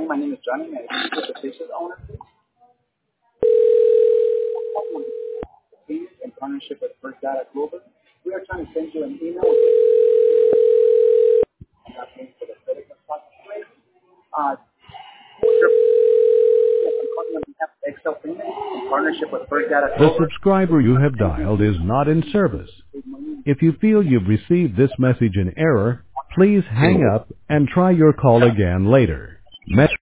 morning. My name is Johnny. May I speak with the business owner, please? In partnership with First Data Global, we are trying to send you an email with for the credit card rate. I'm calling on behalf of Excel Payments in partnership with First Data The Global. subscriber you have dialed is not in service. If you feel you've received this message in error, please hang up and try your call again later.